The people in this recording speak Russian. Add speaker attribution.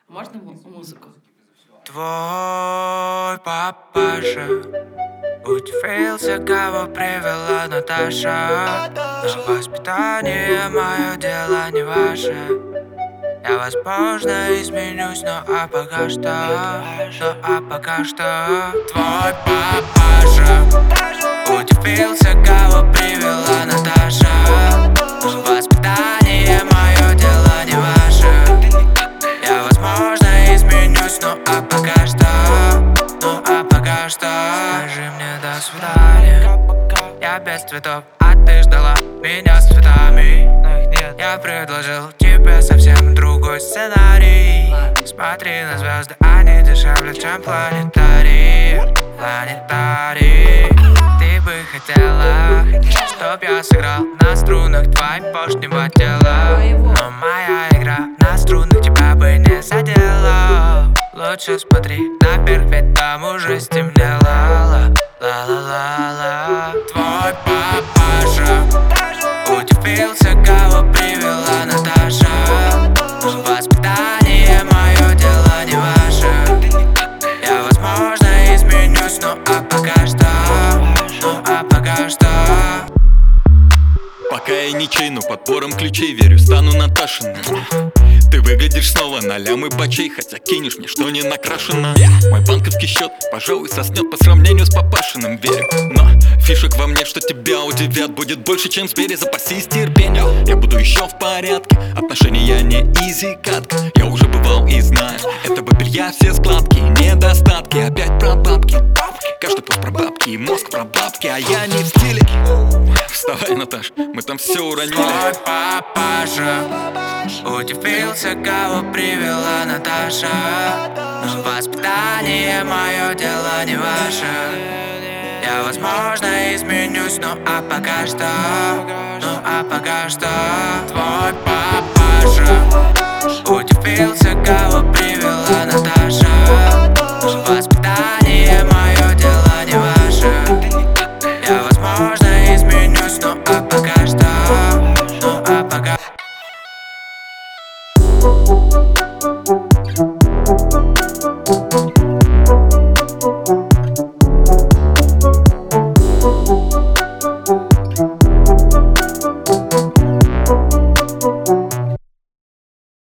Speaker 1: Можно музыку?
Speaker 2: Твой папаша удивился, кого привела Наташа. Но воспитание мое дело не ваше. Я, возможно, изменюсь, но пока что твой папаша удивился, кого привела Наташа. Но воспитание мое дело не ваше. Я, возможно, изменюсь, но пока что скажи мне до свидания. Я без цветов, а ты ждала меня с цветами. Но их нет. Я предложил тебе совсем другой сценарий. Смотри на звезды, они дешевле, чем планетарий. Ты бы хотела, чтоб я сыграл на струнах твоего тела. Но моя игра на струнах тебя бы не задела. Лучше смотри наверх, ведь там уже стемнело. Ла-ла-ла-ла. Твой папаша удивился, кого привела Наташа. Но воспитание мое дело не ваше. Я, возможно, изменюсь, но пока что
Speaker 3: Пока я не чейну, подбором ключей верю, стану Наташиным. Ты выглядишь снова на лямы бачей, хотя кинешь мне, что не накрашено. Мой банковский счет, пожалуй, соснет по сравнению с папашиным, верю. Но фишек во мне, что тебя удивят, будет больше, чем звери, запасись терпением. Я буду еще в порядке, отношения не изи катка. Я уже бывал и знаю, это боберья все складки, недостатки. Опять про бабки, каждый пост про бабки, и мозг про бабки, а я не в стиле. Вставай, Наташ, мы там все уронили.
Speaker 2: Твой папаша удивился, кого привела Наташа. Но воспитание мое дело не ваше. Я, возможно, изменюсь, но пока что твой папаша удивился, кого